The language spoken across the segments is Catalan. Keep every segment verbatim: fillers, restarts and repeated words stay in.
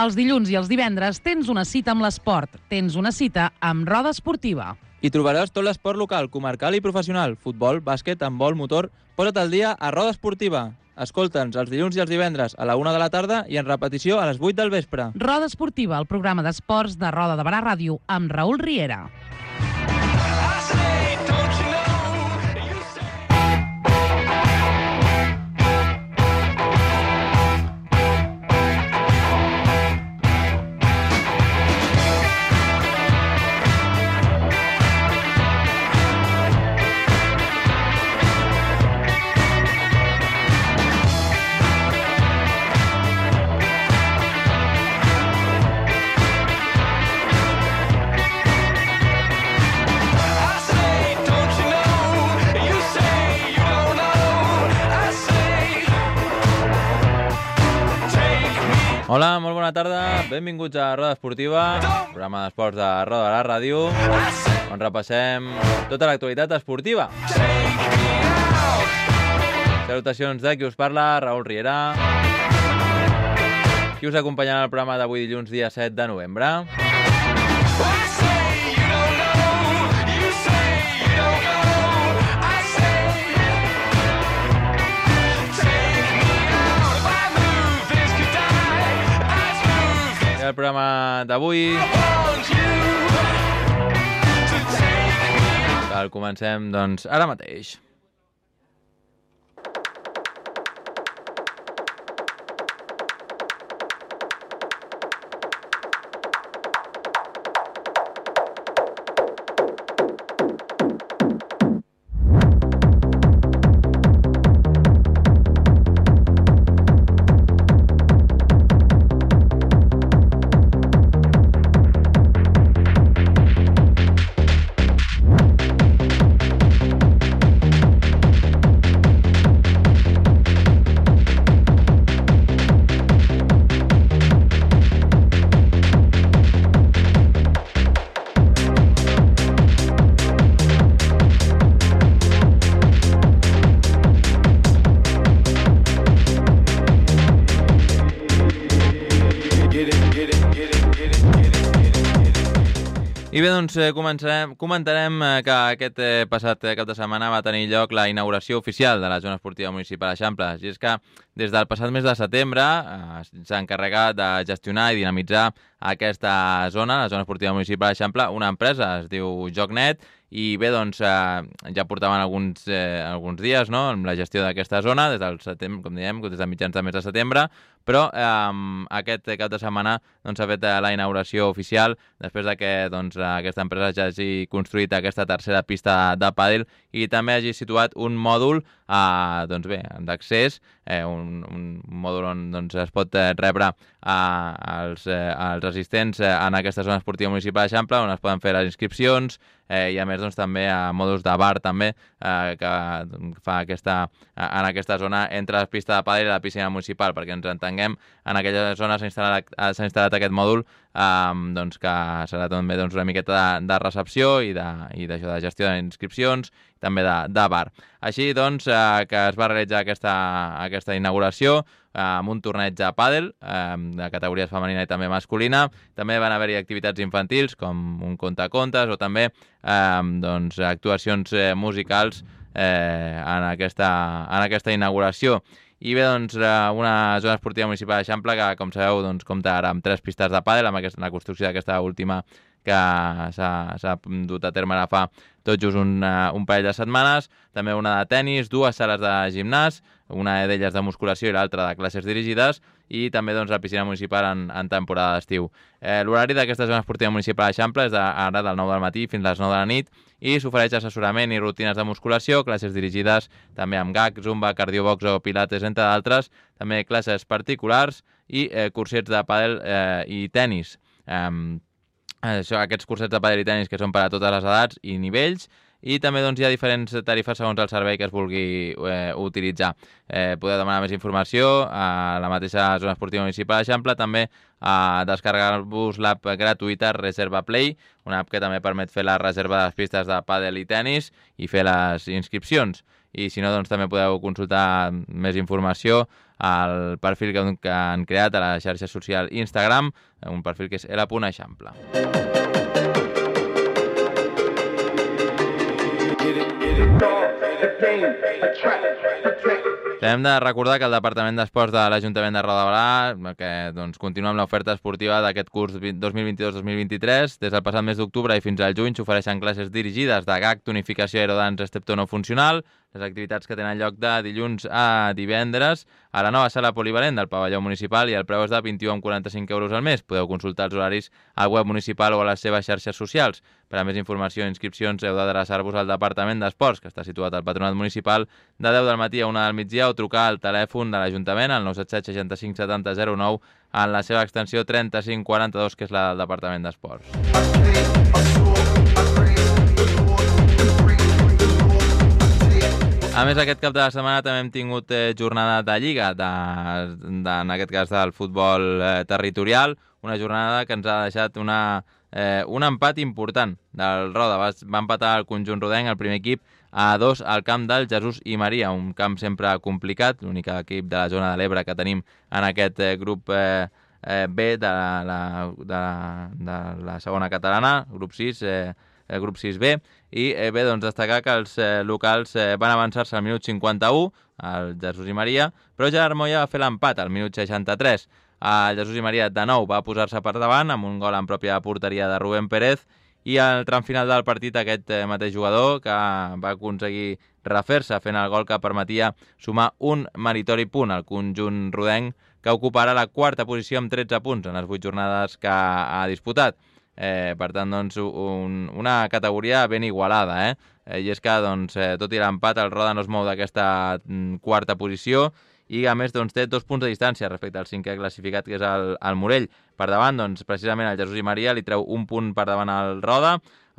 Els dilluns i els divendres tens una cita amb l'esport. Tens una cita amb Roda Esportiva. Hi trobaràs tot l'esport local, comarcal i professional. Futbol, bàsquet, handbol, motor... Posa't al dia a Roda Esportiva. Escolta'ns els dilluns i els divendres a la una de la tarda i en repetició a les vuit del vespre. Roda Esportiva, el programa d'esports de Roda de Barà Ràdio, amb Raül Riera. Hola, molt bona tarda, benvinguts a Roda Esportiva, programa d'esports de Roda de la Ràdio, on repassem tota l'actualitat esportiva. Salutacions de qui us parla, Raül Riera, qui us acompanyarà al programa d'avui dilluns, dia set de novembre. El programa d'avui el comencem doncs ara mateix. I bé, doncs començarem, comentarem que aquest passat cap de setmana va tenir lloc la inauguració oficial de la zona esportiva municipal Eixample. I és que des del passat mes de setembre eh, s'ha encarregat de gestionar i dinamitzar aquesta zona, la zona esportiva municipal Eixample, una empresa, es diu JoCnet, i bé, doncs eh, ja portaven alguns, eh, alguns dies, no?, amb la gestió d'aquesta zona, des del setembre, com diem, des de mitjans de mes de setembre, però eh, aquest cap de setmana doncs, s'ha fet la inauguració oficial després de que doncs, aquesta empresa ja hagi construït aquesta tercera pista de pàdel i també hagi situat un mòdul eh, doncs bé, d'accés, eh, un, un mòdul on doncs, es pot rebre eh, els, eh, els assistents eh, en aquesta zona esportiva municipal d'Eixample, on es poden fer les inscripcions, eh, i a més doncs, també a mòduls de bar també, eh, que fa aquesta, en aquesta zona entre la pista de pàdel i la piscina municipal, perquè ens entenguem, en aquella zona s'ha instal·lat, s'ha instal·lat aquest mòdul eh, doncs, que serà també doncs, una miqueta de, de recepció i de, i d'això de gestió d'inscripcions, també de, de bar. Així doncs eh, que es va realitzar aquesta, aquesta inauguració eh, amb un torneig de pàdel eh, de categories femenina i també masculina. També van haver-hi activitats infantils com un contacontes o també eh, doncs, actuacions eh, musicals eh, en, aquesta, en aquesta inauguració. I bé, doncs, una zona esportiva municipal d'Eixample que, com sabeu, doncs, compta ara amb tres pistes de pàdel, amb aquesta, la construcció d'aquesta última que s'ha dut a terme ara fa tot just un, un parell de setmanes, també una de tennis, dues sales de gimnàs, una d'elles de musculació i l'altra de classes dirigides, i també doncs, la piscina municipal en, en temporada d'estiu. Eh, L'horari d'aquesta zona esportiva municipal d'Eixample és de, ara del nou del matí fins a les nou de la nit i s'ofereix assessorament i rutines de musculació, classes dirigides també amb G A C, Zumba, cardiobox o pilates, entre d'altres, també classes particulars i eh, cursets de pàdel eh, i tennis. Eh, això, aquests cursets de pàdel i tennis que són per a totes les edats i nivells, i també doncs, hi ha diferents tarifes segons el servei que es vulgui eh, utilitzar. Eh, podeu demanar més informació a la mateixa zona esportiva municipal d'Eixample, també a descarregar-vos l'app gratuïta Reserva Play, una app que també permet fer la reserva de les pistes de pàdel i tennis i fer les inscripcions. I si no, doncs també podeu consultar més informació al perfil que, que han creat a la xarxa social Instagram, un perfil que és el punt eixample. Hem de recordar que el Departament d'Esports de l'Ajuntament de Roda de Berà, que doncs, continua amb l'oferta esportiva d'aquest curs dos mil vint-i-dos dos mil vint-i-tres, des del passat mes d'octubre i fins al juny s'ofereixen classes dirigides de gag, tonificació, aerodans, estepto no funcional, les activitats que tenen lloc de dilluns a divendres a la nova sala polivalent del pavelló municipal i el preu és de vint-i-u coma quaranta-cinc euros al mes. Podeu consultar els horaris al web municipal o a les seves xarxes socials. Per a més informació i inscripcions heu d'adreçar-vos al Departament d'Esports, que està situat al Patronat Municipal, de deu del matí a una del migdia, o trucar al telèfon de l'Ajuntament al nou set set seixanta-cinc setanta zero nou en la seva extensió trenta-cinc quaranta-dos, que és la del Departament d'Esports. A més, aquest cap de setmana també hem tingut eh, jornada de Lliga, de, de, en aquest cas del futbol eh, territorial, una jornada que ens ha deixat una, eh, un empat important del Roda. Va, va empatar el conjunt rodenc, el primer equip, a dos al camp del Jesús i Maria, un camp sempre complicat, l'únic equip de la zona de l'Ebre que tenim en aquest eh, grup eh, eh, B de la, de, de la segona catalana, grup sis, eh, el grup sis B, i eh, bé, doncs destacar que els eh, locals eh, van avançar-se al minut cinquanta-u, al Jesús i Maria, però Gerard Moya va fer l'empat al minut seixanta-tres. El Jesús i Maria de nou va posar-se per davant amb un gol en pròpia porteria de Rubén Pérez, i al tram final del partit aquest eh, mateix jugador que va aconseguir refer-se fent el gol que permetia sumar un meritori punt al conjunt rodenc, que ocuparà la quarta posició amb tretze punts en les vuit jornades que ha disputat. Eh, per tant, doncs, un, una categoria ben igualada, eh? eh I és que, doncs, eh, tot i l'empat, el Roda no es mou d'aquesta mm, quarta posició i, a més, doncs, té dos punts de distància respecte al cinquè classificat, que és el, el Morell. Per davant, doncs, precisament, el Jesús i Maria li treu un punt per davant al Roda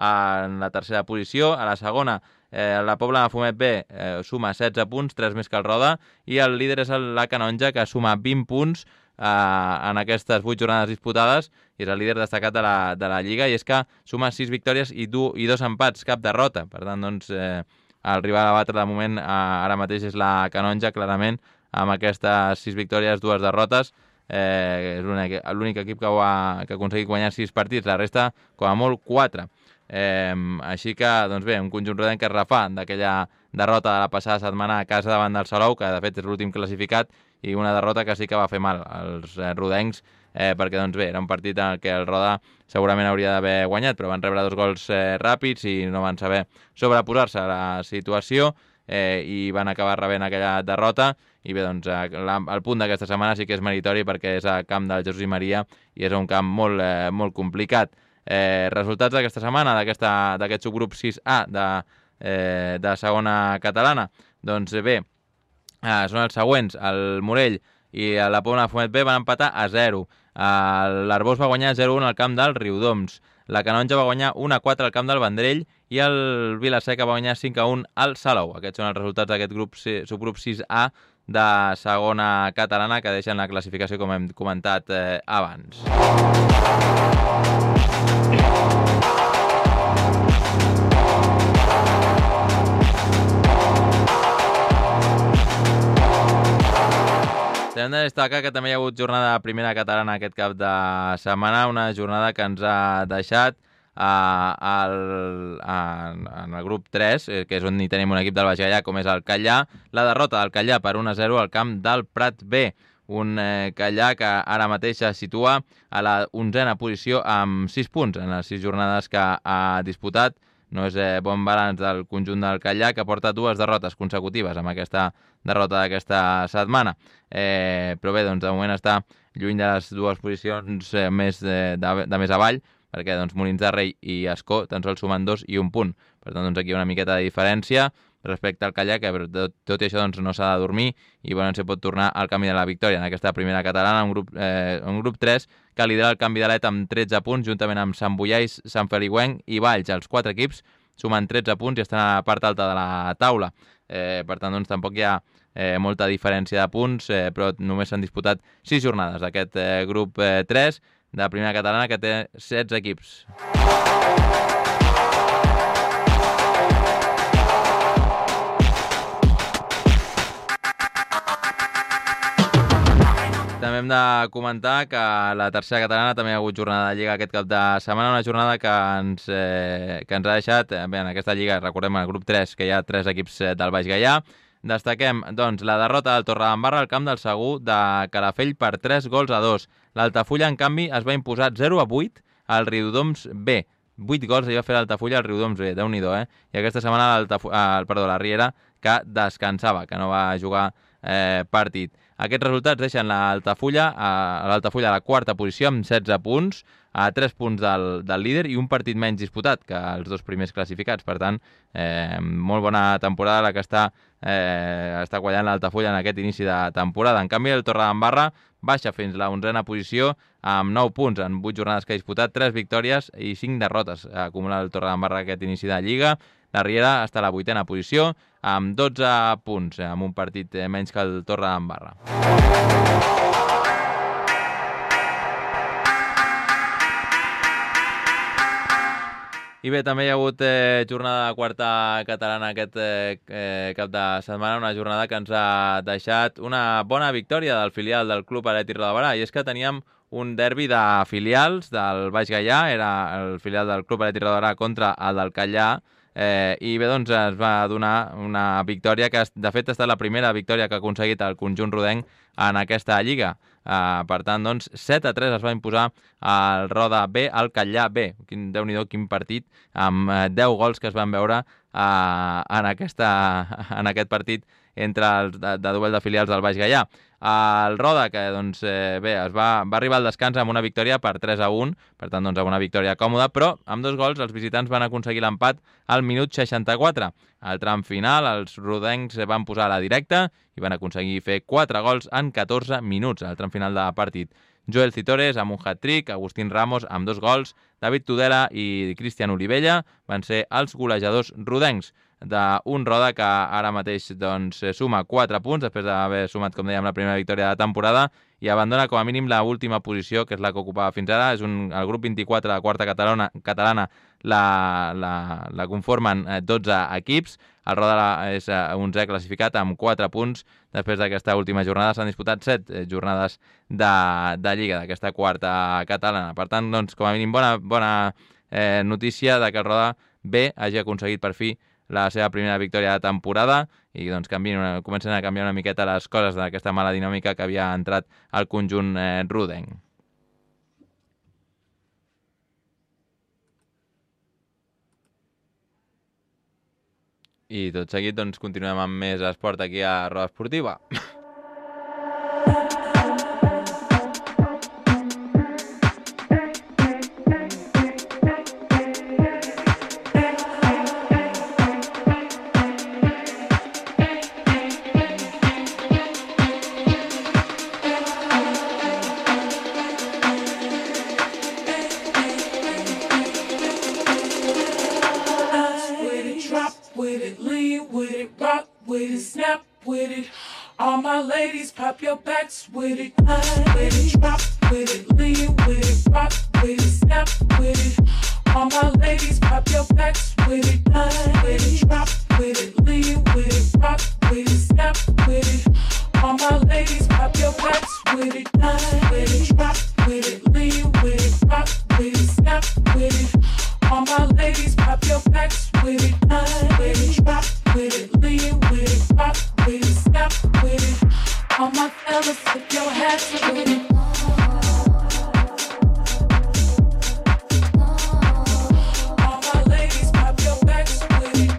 en la tercera posició. A la segona, eh, la Pobla de Fumet B eh, suma setze punts, tres més que el Roda, i el líder és el, la Canonja, que suma vint punts eh, en aquestes vuit jornades disputades, i és el líder destacat de la, de la Lliga, i és que suma sis victòries i, du, i dos empats, cap derrota. Per tant, doncs, eh, el rival a batre de moment eh, ara mateix és la Canonja, clarament, amb aquestes sis victòries, dues derrotes. Eh, és l'únic equip que, ha, que ha aconseguit guanyar sis partits, la resta, com a molt, quatre. Eh, així que, doncs bé, un conjunt rodenc que es refà d'aquella derrota de la passada setmana a casa davant del Salou, que de fet és l'últim classificat, i una derrota que sí que va fer mal als eh, rodencs, eh, perquè doncs bé, era un partit en què el Roda segurament hauria d'haver guanyat, però van rebre dos gols eh, ràpids i no van saber sobreposar-se a la situació, eh, i van acabar rebent aquella derrota. I bé, doncs, el punt d'aquesta setmana sí que és meritori perquè és al camp del Jesús i Maria i és un camp molt, eh, molt complicat. Eh, resultats d'aquesta setmana, d'aquest subgrup sis A de, eh, de segona catalana, doncs bé, eh, són els següents. El Morell i la Pobla de Fumet B van empatar a zero. L'Arbós va guanyar zero a un al camp del Riudoms. La Canonja va guanyar un a quatre al camp del Vendrell i el Vila-seca va guanyar cinc a un al Salou. Aquests són els resultats d'aquest grup, subgrup sis A de segona catalana, que deixen la classificació com hem comentat eh, abans. Hem de destacar que també hi ha hagut jornada de primera catalana aquest cap de setmana, una jornada que ens ha deixat Uh, el, uh, en el grup tres, eh, que és on hi tenim un equip del Baix Gaià com és el Callà, la derrota del Callà per un a zero al camp del Prat B, un eh, Callà que ara mateix es situa a la onzena posició amb sis punts en les sis jornades que ha disputat. No és eh, bon balanç del conjunt del Callà, que porta dues derrotes consecutives amb aquesta derrota d'aquesta setmana, eh, però bé, doncs de moment està lluny de les dues posicions eh, més de, de, de més avall, perquè doncs, Molins de Rei i Ascó tan sols sumen dos i un punt. Per tant, doncs, aquí hi ha una miqueta de diferència respecte al Callà, que tot, tot i això doncs, no s'ha de dormir i bueno, se pot tornar al camí de la victòria en aquesta primera catalana, un grup, eh, un grup tres que lidera el canvi d'alet amb tretze punts, juntament amb Sant Boiais, Sant Feliuenc i Valls. Els quatre equips sumen tretze punts i estan a la part alta de la taula. Eh, per tant, doncs, tampoc hi ha eh, molta diferència de punts, eh, però només s'han disputat sis jornades d'aquest eh, grup eh, tres, de la primera catalana, que té setze equips. També hem de comentar que la tercera catalana també ha hagut jornada de Lliga aquest cap de setmana, una jornada que ens, eh, que ens ha deixat, bé, en aquesta Lliga, recordem, el grup tres, que hi ha tres equips del Baix Gaià. Destaquem, doncs, la derrota del Torredembarra al camp del Segur de Calafell per tres gols a dos. L'Altafulla, en canvi, es va imposar zero a vuit al Riudoms B. vuit gols hi va fer l'Altafulla al Riudoms B, déu-n'hi-do, eh? I aquesta setmana eh, perdó, la Riera, que descansava, que no va jugar eh, partit. Aquests resultats deixen l'Altafulla a l'Altafulla a la quarta posició amb setze punts, a tres punts del, del líder i un partit menys disputat que els dos primers classificats. Per tant, eh, molt bona temporada la que està, eh, està quallant l'Altafulla en aquest inici de temporada. En canvi, el Torredembarra baixa fins la onzena posició amb nou punts en vuit jornades que ha disputat, tres victòries i cinc derrotes. Acumula el Torredembarra aquest inici de Lliga. La Riera està a la vuitena posició amb dotze punts, amb un partit menys que el Torredembarra. I bé, també hi ha hagut eh, jornada de quarta catalana aquest eh, cap de setmana, una jornada que ens ha deixat una bona victòria del filial del Club Atlètic Roda. I és que teníem un derbi de filials del Baix Gaià, era el filial del Club Atlètic Roda contra el del Catllà, eh, i bé, doncs es va donar una victòria que, de fet, ha estat la primera victòria que ha aconseguit el conjunt rodenc en aquesta Lliga. Uh, per tant, doncs, set a tres es va imposar el Roda B al Catllà B. Quin, Déu-n'hi-do, quin partit, amb uh, deu gols que es van veure uh, en, aquesta, en aquest partit entre els de, de duel de filials del Baix Gaià. El Roda, que doncs, eh, bé, es va, va arribar al descans amb una victòria per tres a un, per tant, doncs, amb una victòria còmoda, però amb dos gols els visitants van aconseguir l'empat al minut seixanta-quatre. Al tram final, els rodencs van posar a la directa i van aconseguir fer quatre gols en catorze minuts al tram final de partit. Joel Citores amb un hat-trick, Agustín Ramos amb dos gols, David Tudela i Cristian Olivella van ser els golejadors rodencs d'un Roda que ara mateix doncs, suma quatre punts després d'haver sumat, com dèiem, la primera victòria de la temporada i abandona com a mínim la última posició, que és la que ocupava fins ara. És un, el grup vint-i-quatre de la quarta catalana, catalana la, la, la conformen dotze equips. El Roda és onzè classificat amb quatre punts. Després d'aquesta última jornada s'han disputat set jornades de, de Lliga d'aquesta quarta catalana. Per tant, doncs, com a mínim, bona, bona eh, notícia de que el Roda B hagi aconseguit per fi la seva primera victòria de temporada i doncs canvien, comencen a canviar una miqueta les coses d'aquesta mala dinàmica que havia entrat al conjunt eh, rodenc. I tot seguit doncs, continuem amb més esport aquí a Roda Esportiva. Pop your backs with it, with it, drop with it, lean with it, rock with it, snap with it. All my ladies, pop your backs with it, with it, drop with it, lean with it, rock with it, snap with it. All my ladies, pop your backs with it, with it, drop with it, lean with it, rock with it, snap with it. All my ladies, pop your backs with it, with it, drop with it, lean with it, rock with it, snap with it. All my fellas, put your hats with it. All my ladies, pop your backs with it.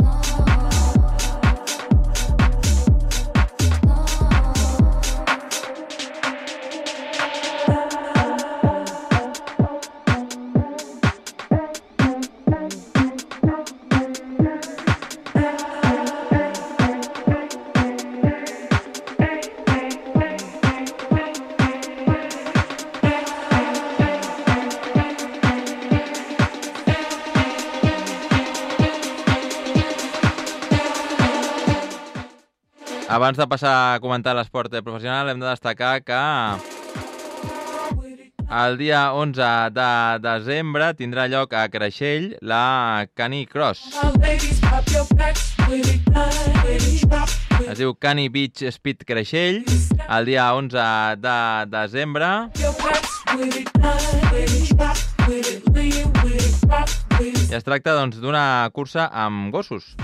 Abans de passar a comentar l'esport professional, hem de destacar que El dia onze de desembre tindrà lloc a Creixell la Canicross. Es diu Cani Beach Speed Creixell. El dia onze de desembre. I es tracta doncs, d'una cursa amb gossos.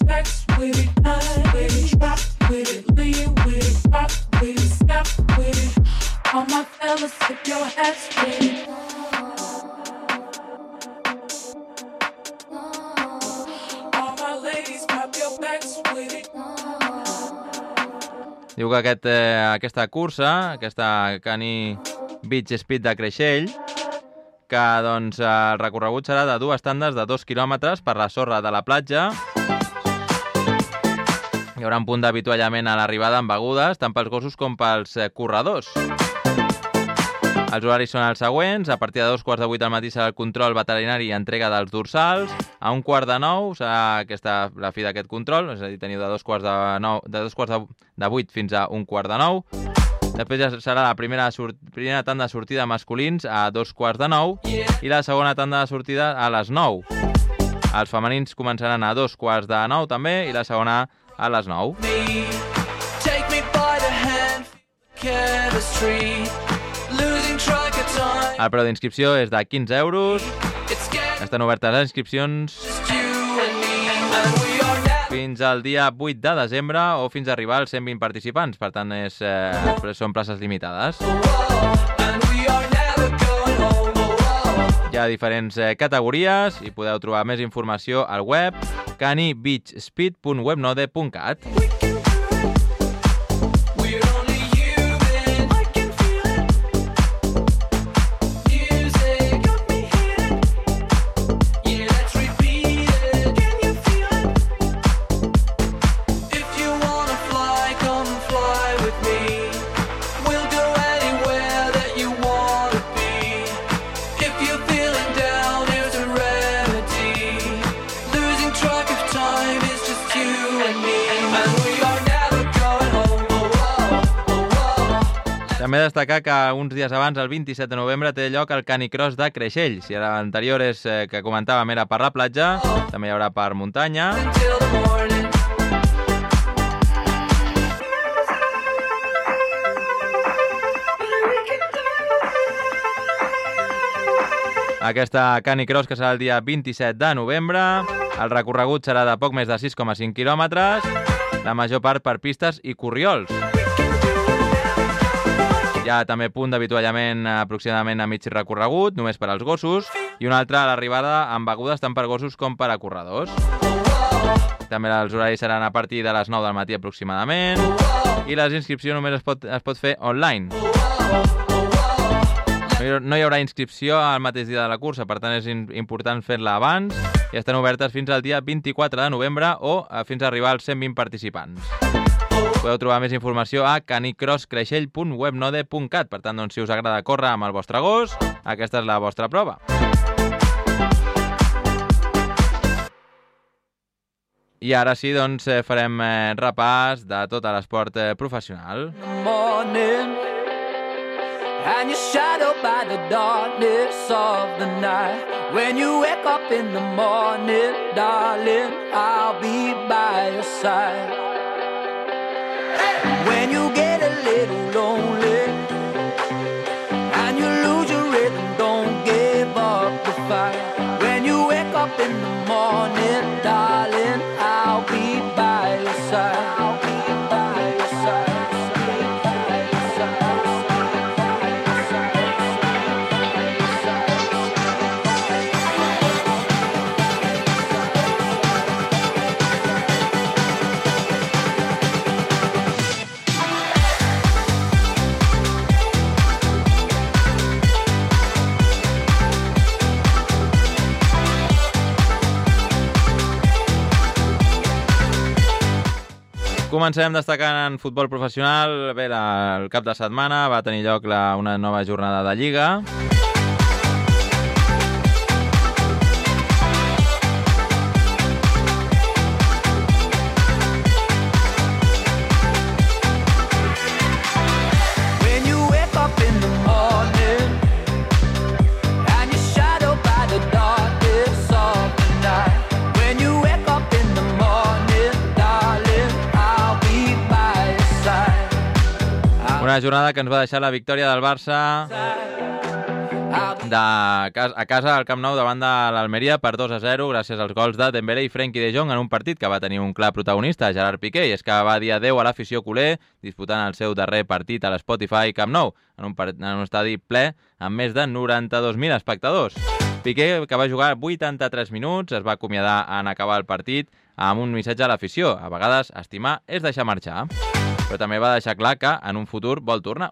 Diu que aquest, eh, aquesta cursa, aquesta Cani Beach Speed de Creixell, que doncs, el recorregut serà de dues tandes de dos quilòmetres per la sorra de la platja. Hi haurà un punt d'avituallament a l'arribada amb begudes, tant pels gossos com pels eh, corredors. Els horaris són els següents. A partir de dos quarts de vuit del matí serà el control veterinari i entrega dels dorsals. A un quart de nou serà aquesta, la fi d'aquest control, és a dir, teniu de dos quarts de, nou, de, dos quarts de, de vuit fins a un quart de nou. Després ja serà la primera, primera tanda de sortida masculins a dos quarts de nou i la segona tanda de sortida a les nou. Els femenins començaran a dos quarts de nou també i la segona a les nou. El preu d'inscripció és de quinze euros. Estan obertes les inscripcions fins al dia vuit de desembre o fins a arribar als cent vint participants. Per tant, és, eh, són places limitades. Hi ha diferents eh, categories i podeu trobar més informació al web cani beach speed punt webnode punt cat. També destacar que uns dies abans, el vint-i-set de novembre, té lloc el Canicross de Creixell. Si l'anterior és eh, que comentàvem era per la platja, també hi haurà per muntanya. Aquesta Canicross que serà el dia vint-i-set de novembre. El recorregut serà de poc més de sis coma cinc quilòmetres, la major part per pistes i corriols. Hi ha també punt d'avituallament aproximadament a mig recorregut, només per als gossos, i un altre a l'arribada amb begudes tant per gossos com per a corredors. També els horaris seran a partir de les nou del matí aproximadament, i les inscripcions només es pot, es pot fer online. No hi haurà inscripció al mateix dia de la cursa, per tant és important fer-la abans, i estan obertes fins al dia vint-i-quatre de novembre o fins a arribar als cent vint participants. Podeu trobar més informació a canicrosscreixell punt webnode punt cat. Per tant, doncs, si us agrada córrer amb el vostre gos, aquesta és la vostra prova. I ara sí, doncs, farem repàs de tot l'esport professional. And you're shadowed by the darkness of the night. When you wake up in the morning, darling, I'll be by your side. When you get a little lonely and you lose your rhythm, don't give up the fight. When you wake up in the morning, darling, I'll be by your side. I'll be by your side. Comencem destacant en futbol professional. Bé, la, el cap de setmana va tenir lloc la, una nova jornada de Lliga. Una jornada que ens va deixar la victòria del Barça de casa, a casa al Camp Nou davant de l'Almeria per dos a zero gràcies als gols de Dembélé i Frenkie de Jong en un partit que va tenir un clar protagonista, Gerard Piqué, i és que va dir adeu a l'afició culer disputant el seu darrer partit a l'Spotify Camp Nou en un, en un estadi ple amb més de noranta-dos mil espectadors. Piqué, que va jugar vuitanta-tres minuts, es va acomiadar en acabar el partit amb un missatge a l'afició. A vegades, estimar és deixar marxar. Però també va deixar clar que en un futur vol tornar.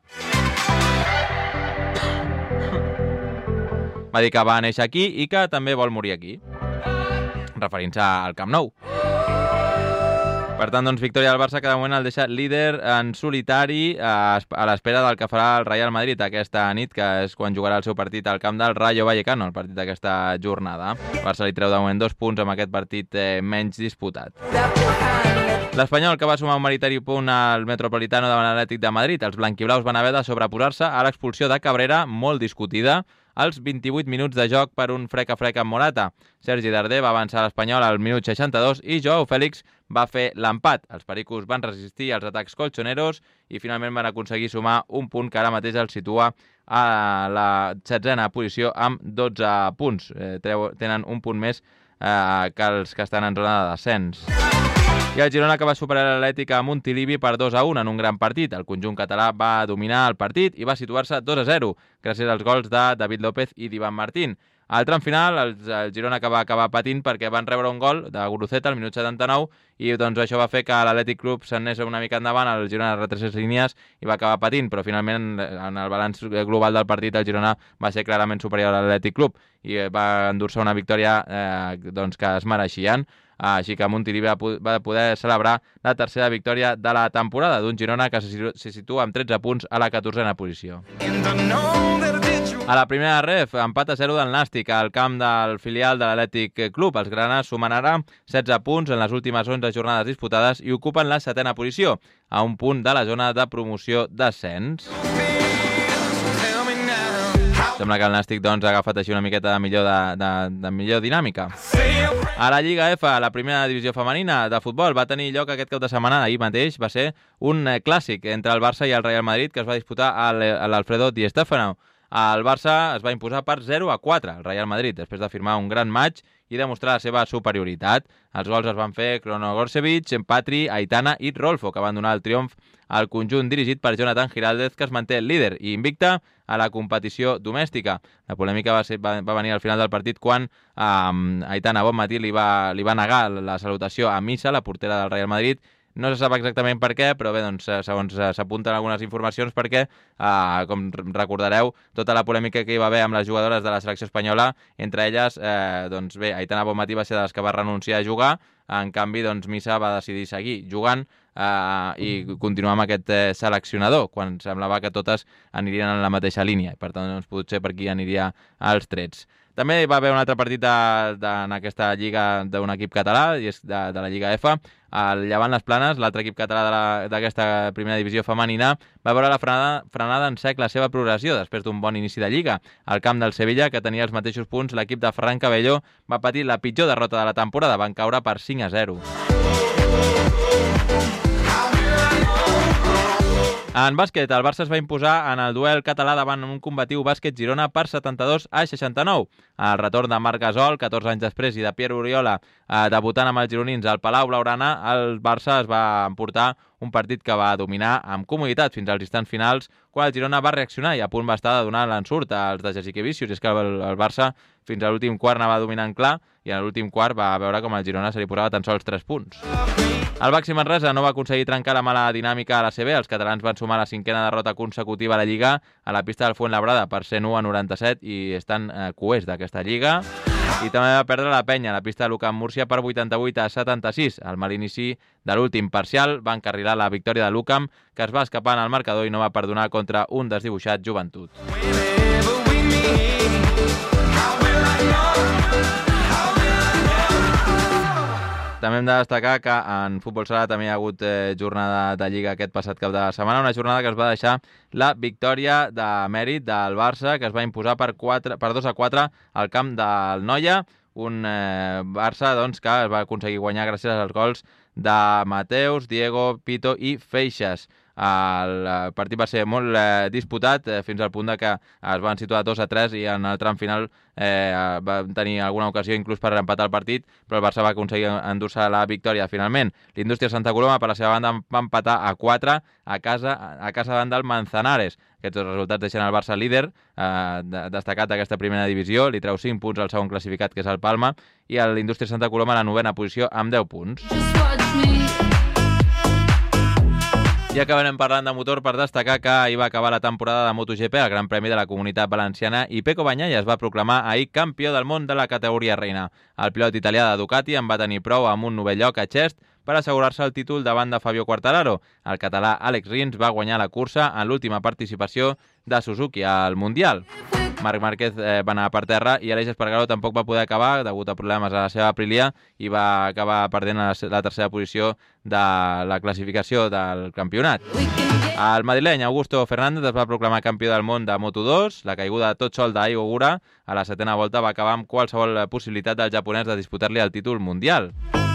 Va dir que va néixer aquí i que també vol morir aquí, referint-se al Camp Nou. Per tant, doncs, victòria del Barça que de moment el deixa líder en solitari a l'espera del que farà el Real Madrid aquesta nit, que és quan jugarà el seu partit al camp del Rayo Vallecano, el partit d'aquesta jornada. El Barça li treu de moment dos punts amb aquest partit eh, menys disputat. L'Espanyol, que va sumar un meritari punt al Metropolitano davant l'Atlètic de Madrid. Els blanquiblaus van haver de sobreposar-se a l'expulsió de Cabrera, molt discutida, als vint-i-vuit minuts de joc per un frec-a-frec amb Morata. Sergi Darder va avançar a l'Espanyol al minut seixanta-dos i Joao Félix va fer l'empat. Els pericos van resistir als atacs colchoneros i finalment van aconseguir sumar un punt que ara mateix els situa a la setzena posició amb dotze punts. Eh, tenen un punt més eh, que els que estan en zona de descens. I el Girona, que va superar l'Atlètic a Montilivi per dos a un en un gran partit. El conjunt català va dominar el partit i va situar-se dos a zero gràcies als gols de David López i d'Ivan Martín. Al tram final, el, el Girona que va acabar patint perquè van rebre un gol de Guruceta al minut setanta-nou i doncs això va fer que l'Atlètic Club s'anés una mica endavant, el Girona retrocés línies i va acabar patint, però finalment en el balanç global del partit el Girona va ser clarament superior a l'Atlètic Club i va endur-se una victòria eh, doncs que es mereixien. Així que Montilivi va poder celebrar la tercera victòria de la temporada d'un Girona que se situa amb tretze punts a la catorzena posició. A la primera ref, empat a zero del Nàstic al camp del filial de l'Atlètic Club. Els granes sumen ara setze punts en les últimes onze jornades disputades i ocupen la setena posició, a un punt de la zona de promoció d'ascens. Sembla que el Nàstic doncs, ha agafat així una miqueta de millor, de, de, de millor dinàmica. A la Lliga F, la primera divisió femenina de futbol, va tenir lloc aquest cap de setmana, ahir mateix, va ser un clàssic entre el Barça i el Real Madrid que es va disputar a l'Alfredo Di Stéfano. El Barça es va imposar per zero a quatre al Real Madrid, després de firmar un gran match i demostrar la seva superioritat. Els gols es van fer Krono Gorcevic, Patri, Aitana i Rolfo, que van donar el triomf al conjunt dirigit per Jonathan Giraldez, que es manté líder i invicta a la competició domèstica. La polèmica va, ser, va, va venir al final del partit quan um, Aitana Bonmatí li va, li va negar la salutació a Missa, la portera del Real Madrid. No se sap exactament per què, però bé, doncs, segons s'apunten algunes informacions perquè, eh, com recordareu, tota la polèmica que hi va haver amb les jugadores de la selecció espanyola, entre elles, eh, doncs bé, Aitana Bonmatí va ser de les que va renunciar a jugar, en canvi, doncs, Missa va decidir seguir jugant eh, i continuar amb aquest eh, seleccionador, quan semblava que totes anirien en la mateixa línia. Per tant, doncs, potser per aquí aniria als trets. També hi va haver un altre partit de, de, en aquesta lliga d'un equip català, i és de, de la Lliga F. El Llevant Les Planes, l'altre equip català d'aquesta primera divisió femenina, va veure la frenada, frenada en sec la seva progressió després d'un bon inici de lliga. Al camp del Sevilla, que tenia els mateixos punts, l'equip de Ferran Cabello va patir la pitjor derrota de la temporada, van caure per cinc a zero. En bàsquet, el Barça es va imposar en el duel català davant un combatiu Bàsquet Girona per setanta-dos a seixanta-nou. El retorn de Marc Gasol, catorze anys després, i de Pierre Oriola, eh, debutant amb els gironins al Palau Blaugrana, el Barça es va emportar un partit que va dominar amb comoditat fins als instants finals, quan el Girona va reaccionar i a punt va estar de donar l'ensurt als de Jasikevičius. I és que el, el Barça fins a l'últim quart anava dominant clar i en l'últim quart va veure com el Girona se li posava tan sols tres punts. El Baxi Manresa no va aconseguir trencar la mala dinàmica a l'A C B. Els catalans van sumar la cinquena derrota consecutiva a la Lliga a la pista del Fuenlabrada per cent u a noranta-set i estan eh, coers d'aquesta Lliga. I també va perdre la Penya a la pista de l'Ucamp Múrcia per vuitanta-vuit a setanta-sis. Al mal inici de l'últim parcial va encarrilar la victòria de l'Ucamp, que es va escapar en el marcador i no va perdonar contra un desdibuixat Joventut. També hem de destacar que en futbol sala també hi ha hagut eh, jornada de Lliga aquest passat cap de setmana, una jornada que es va deixar la victòria de mèrit del Barça, que es va imposar per, quatre, per dos a quatre al camp del Noia, un eh, Barça doncs, que es va aconseguir guanyar gràcies als gols de Mateus, Diego, Pito i Feixas. El partit va ser molt eh, disputat, eh, fins al punt de que es van situar dos a tres i en el tram final eh, van tenir alguna ocasió inclús per empatar el partit, però el Barça va aconseguir endur-se la victòria finalment. L'Indústria Santa Coloma, per la seva banda, va empatar a quatre a casa, a casa davant del Manzanares. Aquests dos resultats deixen el Barça líder, eh, destacat d'aquesta primera divisió, li treu cinc punts al segon classificat, que és el Palma, i l'Indústria Santa Coloma a la novena posició amb deu punts. I acabarem parlant de motor per destacar que ahir va acabar la temporada de MotoGP, el Gran Premi de la Comunitat Valenciana, i Pecco Bagnaia es va proclamar ahir campió del món de la categoria reina. El pilot italià de Ducati en va tenir prou amb un novè lloc a Xest per assegurar-se el títol davant de Fabio Quartararo. El català Àlex Rins va guanyar la cursa en l'última participació de Suzuki al Mundial. Marc Márquez eh, va anar per terra i Aleix Espargaró tampoc va poder acabar degut a problemes a la seva Aprilia i va acabar perdent la, la tercera posició de la classificació del campionat. El madrileny Augusto Fernández es va proclamar campió del món de Moto dos. La caiguda tot sol d'Ai Ogura a la setena volta va acabar amb qualsevol possibilitat del japonès de disputar-li el títol mundial.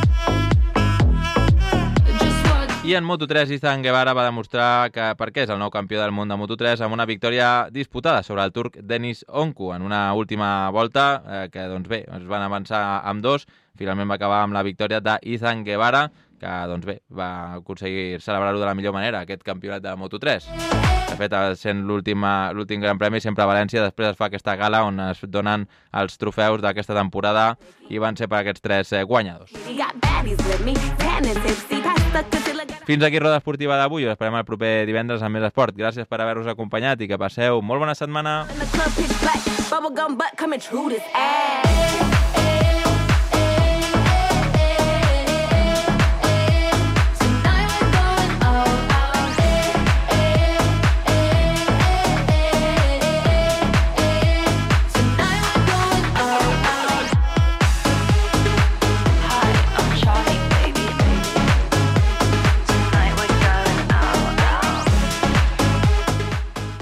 I en Moto tres, Izan Guevara va demostrar que per què és el nou campió del món de Moto tres amb una victòria disputada sobre el turc Deniz Onku en una última volta eh, que, doncs bé, es van avançar amb dos. Finalment va acabar amb la victòria d'Izan Guevara, que, doncs bé, va aconseguir celebrar-ho de la millor manera, aquest campionat de Moto tres. De fet, sent l'últim Gran Premi, sempre a València, després es fa aquesta gala on es donen els trofeus d'aquesta temporada i van ser per aquests tres eh, guanyadors. Fins aquí Roda Esportiva d'avui. Us esperem el proper divendres amb més esport. Gràcies per haver-nos acompanyat i que passeu molt bona setmana.